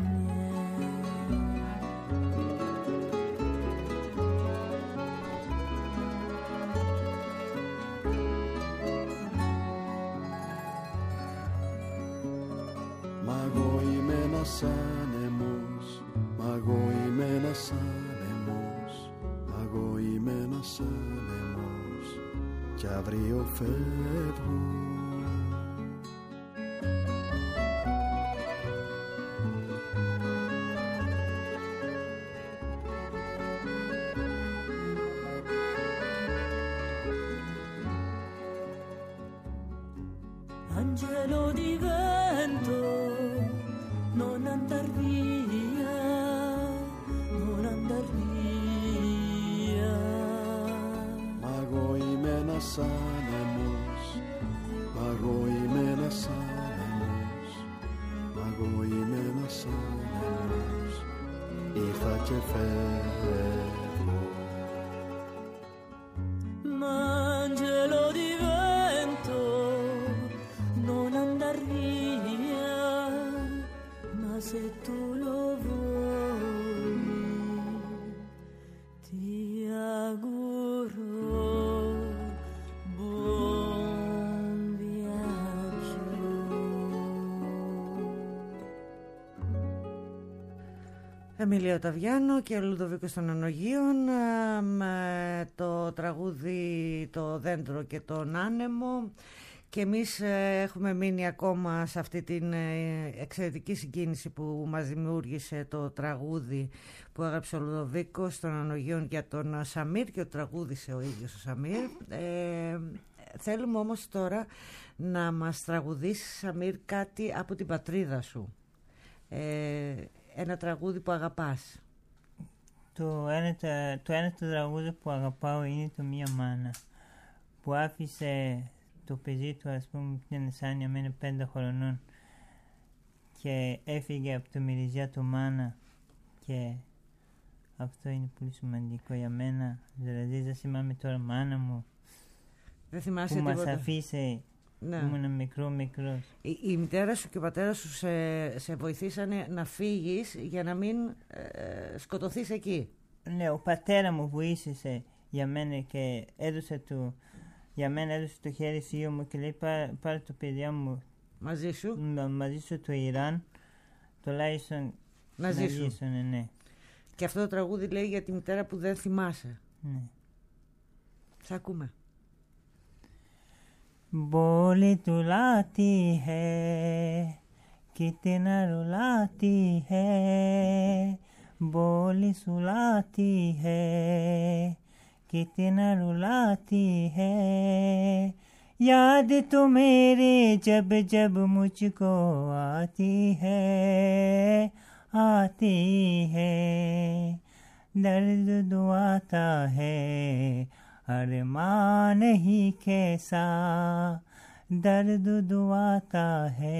Άνεμος, μ' εγώ είμαι ένας άνεμος, μ' εγώ είμαι ένας άνεμος κι αύριο φεύγω. Angelo di vento, non andar via, non andar via. Μ' εγώ είμαι ένας άνεμος, μ' εγώ είμαι ένας άνεμος, μ' εγώ είμαι ένας άνεμος, ήρθα και φεύγω. Angelo di vento, non andar via, ma se tu lo vuoi, ti auguro buon viaggio. Εμίλιο Ταβιάνο και ο Λουδοβίκος των Ανογείων με το τραγούδι «Το δέντρο και τον άνεμο». Και εμείς έχουμε μείνει ακόμα σε αυτή την εξαιρετική συγκίνηση που μας δημιούργησε το τραγούδι που έγραψε ο Λουδοβίκος των Ανογείων για τον Σαμίρ και το τραγούδισε ο ίδιος ο Σαμίρ. Θέλουμε όμως τώρα να μας τραγουδήσεις, Σαμίρ, κάτι από την πατρίδα σου. Ένα τραγούδι που αγαπάς. Το ένα τραγούδι που αγαπάω είναι το «Μία μάνα», που άφησε το παιδί του, ας πούμε, την Εσάνια με 5 χρονών και έφυγε από το Μυριζιά του μάνα, και αυτό είναι πολύ σημαντικό για μένα. Δηλαδή δεν θυμάμαι τώρα μάνα μου Δεν θυμάσαι που μας τίποτα. αφήσε, Ναι. ήμουν μικρός. Η μητέρα σου και ο πατέρας σου σε βοηθήσανε να φύγεις για να μην σκοτωθείς εκεί. Ναι, ο πατέρα μου βοήθησε για μένα και έδωσε το χέρι θείο μου και λέει πάρε το παιδιά μου Μαζί σου. μαζί σου το Ιράν, τουλάχιστον Να ζήσουν. Ναι. Και αυτό το τραγούδι λέει για τη μητέρα που δεν θυμάσαι. Ναι. Σ' ακούμε. बोली तुलाती है कितना रुलाती है, बोली सुलाती है कितना रुलाती है, याद तो मेरे जब जब मुझको आती है दर्द दुआता है अरमान ही कैसा, दर्द दुआता है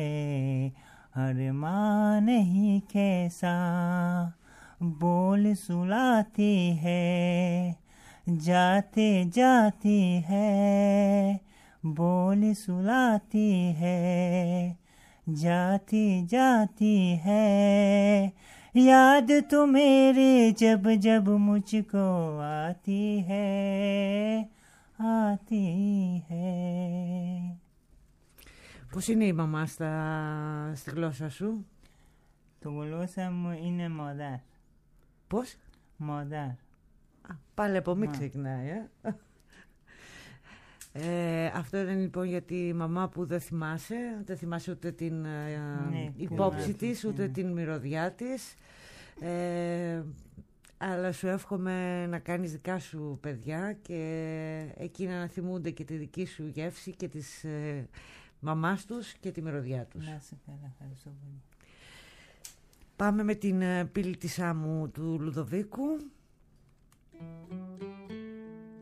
अरमान ही कैसा, बोल सुलाती है जाते जाती है, बोल सुलाती है जाती जाती है, याद तो मेरे जब जब मुझको आती है Πώς είναι η μαμά στη γλώσσα σου? Το γλώσσα μου είναι μοδάρ. Πώς? Μοδάρ. Πάλι από μη ξεκινάει. Αυτό ήταν λοιπόν για τη μαμά που δεν θυμάσαι ούτε την υπόψη της, ούτε την μυρωδιά της, αλλά σου εύχομαι να κάνεις δικά σου παιδιά και εκείνα να θυμούνται και τη δική σου γεύση και της μαμάς τους και τη μυρωδιά τους. Να σε καλά, ευχαριστώ πολύ. Πάμε με την πύλη της άμμου του Λουδοβίκου.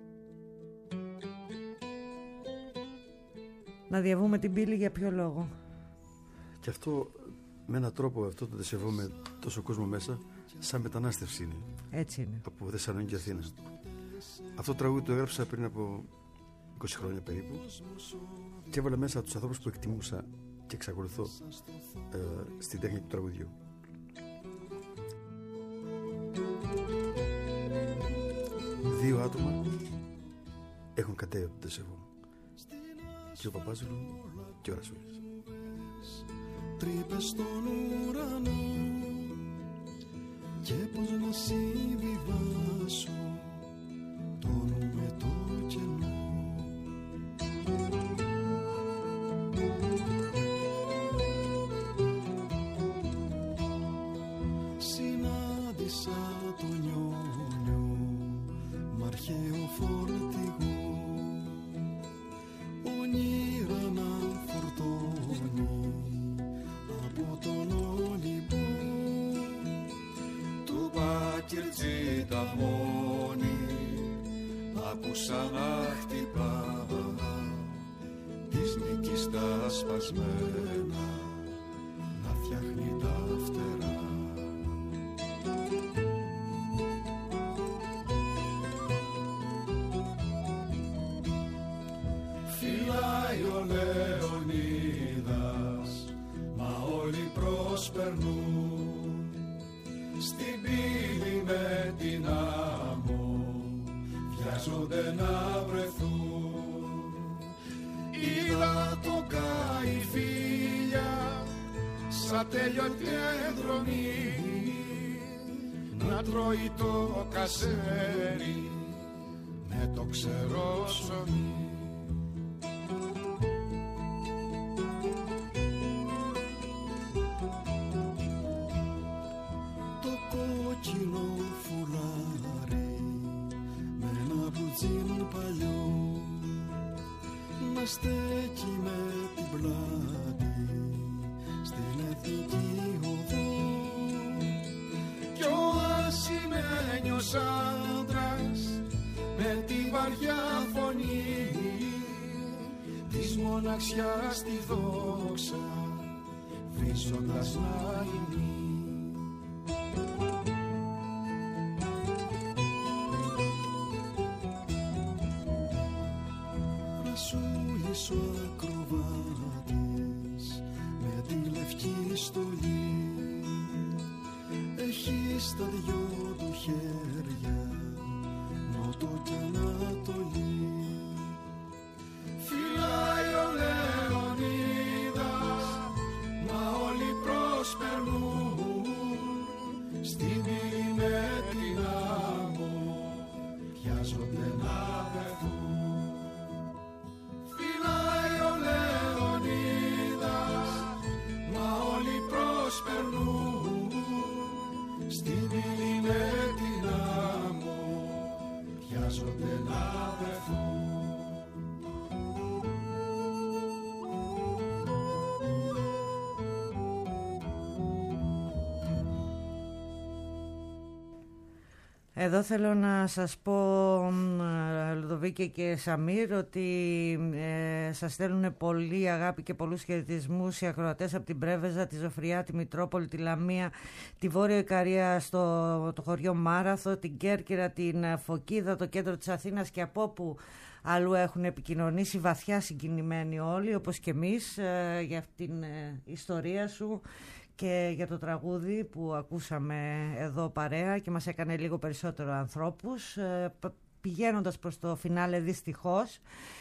Να διαβούμε την πύλη για ποιο λόγο? Και αυτό με έναν τρόπο, αυτό το Δεσεβό με τόσο κόσμο μέσα, σαν μετανάστευση είναι. Έτσι είναι. Από Θεσσαλονίκη και Αθήνα. Αυτό το τραγούδι το έγραψα πριν από 20 χρόνια περίπου και έβαλα μέσα τους ανθρώπους που εκτιμούσα και εξακολουθώ στην τέχνη του τραγουδιού. Δύο άτομα έχουν κατέβει από το Δεσεβό. Και ο Παπάζηλου και ο Ρασούλης. Τρύπες στον ουρανό και πως να συμβιβάσω το νου με το κενό. Συνάντησα το νιόνιο μ' αρχαίο φορτηγό, όνειρα να φορτώνει από τον Όλυμπο. Του Μπάκυρτζη τα μόνη άκουσα να χτυπά, της νίκης τα σπασμένα να φτιάχνει τα φτερά. Φυλάει ο Λεωνίδας, μα όλοι προσπερνούν στην πύλη με την άμμο, βιάζονται να βρεθούν. Είδα το Καϊφίλια σαν τέλειωτη εκδρομή να τρώει το κασέρι με το ξερό ψωμί. Να στέκει με την πλάτη στην εθνική οδό κι ο ασημένιος άντρας με τη βαριά φωνή της μοναξιάς τη δόξα βρίζοντας να είναι. Ο ακροβάτης με τη λευκή στολή έχει στα δυο του χέρια νότο και ανατολή. Φυλάει ο Λεωνίδας, μα όλοι προσπερνούν στην πύλη με την άμμο, βιάζονται να βρεθούν. Στην πύλη με την άμμο, βιάζονται να βρεθούν. Εδώ θέλω να σας πω, Λουδοβίκη και Σαμίρ, ότι σας στέλνουν πολύ αγάπη και πολλούς χαιρετισμούς οι ακροατές από την Πρέβεζα, τη Ζωφριά, τη Μητρόπολη, τη Λαμία, τη Βόρειο Ικαρία, το χωριό Μάραθο, την Κέρκυρα, την Φωκίδα, το κέντρο της Αθήνας και από όπου αλλού έχουν επικοινωνήσει, βαθιά συγκινημένοι όλοι, όπως και εμείς, για αυτήν την ιστορία σου και για το τραγούδι που ακούσαμε εδώ παρέα και μας έκανε λίγο περισσότερο ανθρώπους. Πηγαίνοντας προς το φινάλε δυστυχώς,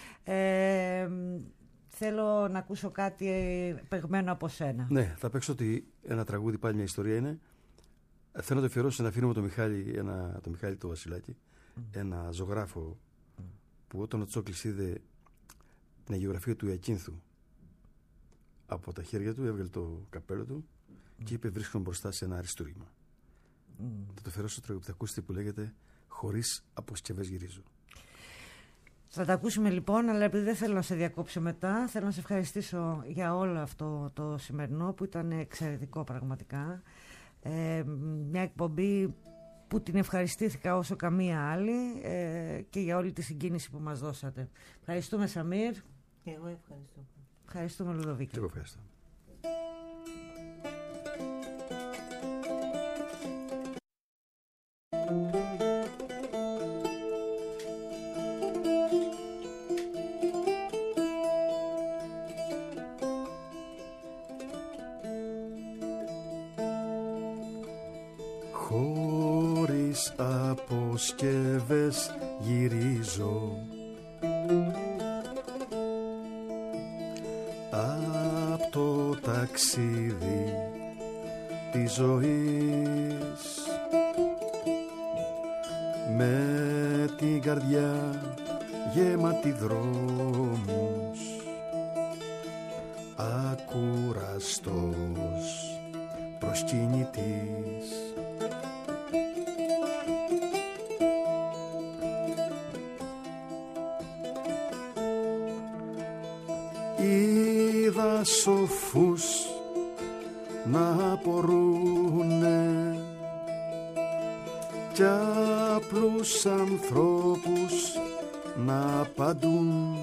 θέλω να ακούσω κάτι παιγμένο από σένα. Ναι, θα παίξω ότι ένα τραγούδι, πάλι μια ιστορία είναι. Θέλω να το αφιερώσω σε ένα φίλο μου, το Μιχάλη το Βασιλάκη, ένα ζωγράφο που όταν ο Τσόκλης είδε την αγιογραφία του Ιακίνθου από τα χέρια του, έβγαλε το καπέλο του και είπε: βρίσκομαι μπροστά σε ένα αριστούργημα. Θα το αφιερώσω στο τραγούδι που θα ακούσετε, που λέγεται «Χωρίς αποσκευές γυρίζω». Θα τα ακούσουμε λοιπόν, αλλά επειδή δεν θέλω να σε διακόψω μετά, θέλω να σε ευχαριστήσω για όλο αυτό το σημερινό που ήταν εξαιρετικό πραγματικά. Μια εκπομπή που την ευχαριστήθηκα όσο καμία άλλη, και για όλη τη συγκίνηση που μας δώσατε. Ευχαριστούμε, Σαμίρ. Και εγώ ευχαριστώ. Ευχαριστούμε, Λουδοβίκη. Εγώ ευχαριστώ. Χωρίς αποσκευές γυρίζω απ' το ταξίδι της ζωής, με την καρδιά γέματη δρόμους, ακουραστός προσκυνητής. Είδα σοφούς να απορούνε κι απλούς ανθρώπους να απαντούν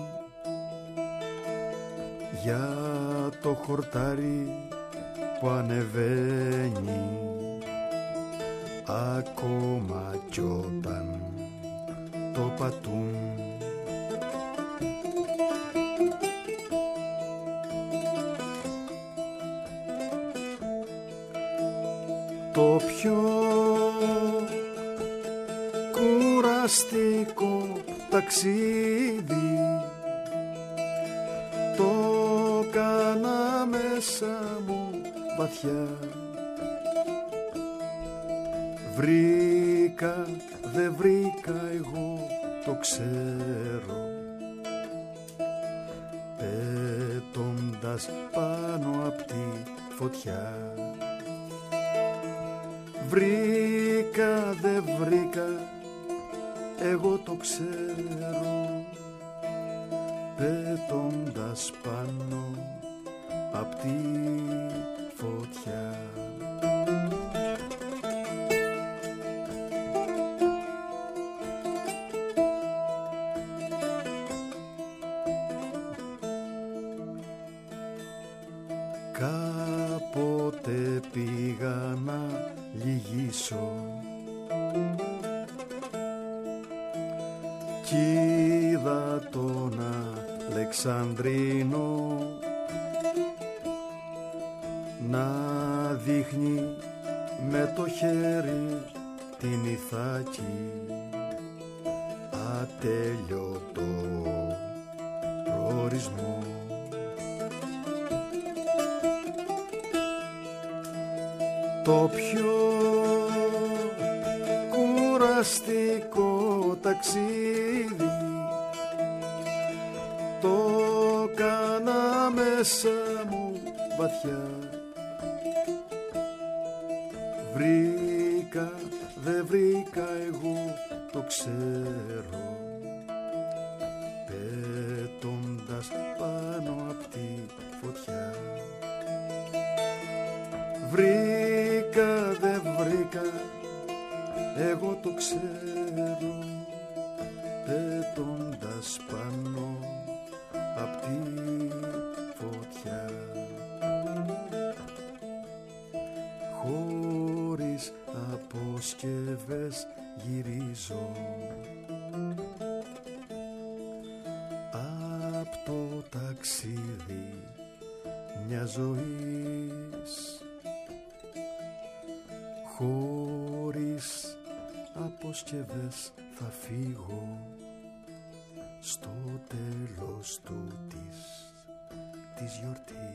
για το χορτάρι που ανεβαίνει ακόμα κι όταν το πατούν. Το πιο κουραστικό ταξίδι το κάνα μέσα μου βαθιά. Βρήκα, δε βρήκα, εγώ το ξέρω, πέτοντας πάνω απ' τη φωτιά. Βρήκα, δε βρήκα, εγώ το ξέρω, πέτοντας πάνω απ' τη φωτιά. Κάποτε πήγα να λυγίσω κι είδα τον Αλεξανδρίνο να δείχνει με το χέρι την Ιθάκη, ατέλειωτο προορισμό. Το πιο κουραστικό ταξίδι το κάνα μέσα μου βαθιά. Βρήκα, δε βρήκα, εγώ το ξέρω, πέτοντας πάνω απ' τη φωτιά. Βρήκα, δε βρήκα, εγώ το ξέρω, πέτοντας πάνω απ' τη φωτιά. Χωρίς αποσκευές γυρίζω απ' το ταξίδι μια ζωής. Χωρίς αποσκευές θα φύγω στο τέλος της γιορτής.